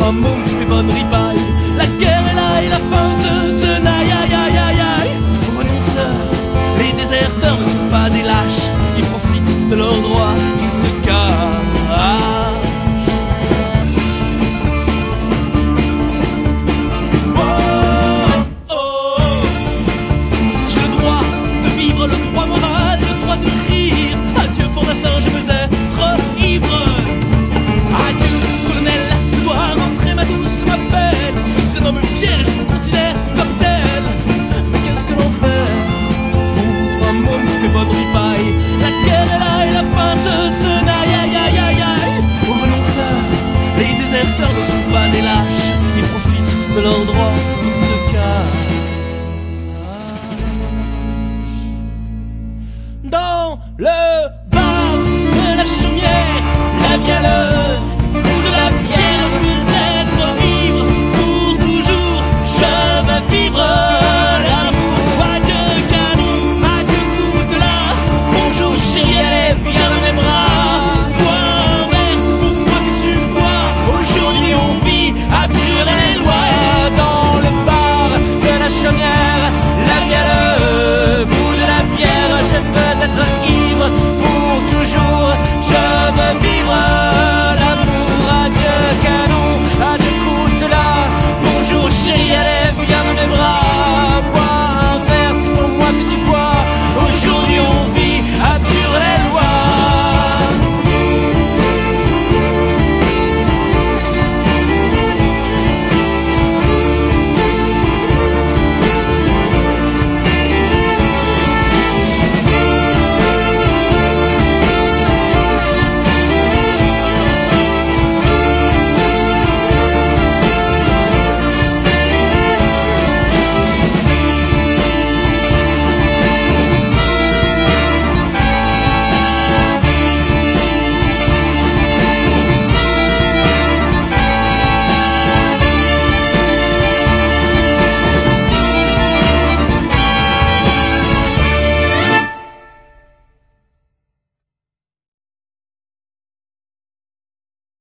un môme qui fait bonne ripaille. La guerre est là et la faim te tenaille. Aïe aïe aïe aïe. Renonceurs, les déserteurs ne sont pas des lâches. Ils profitent de leurs droits, ils se cachent. Le droit moral, le droit de rire. Adieu Fondassin, je veux être ivre. Adieu colonel, je dois rentrer, ma douce m'appelle. Je suis un homme fier et je me considère comme tel. Mais qu'est-ce que l'on fait pour un môme qui fait bonne ripaille? La guerre est là et la faim te tenaille. Aïe aïe aïe aïe. Aux renonceurs, les déserteurs ne sont pas des lâches. Ils profitent de leurs droits,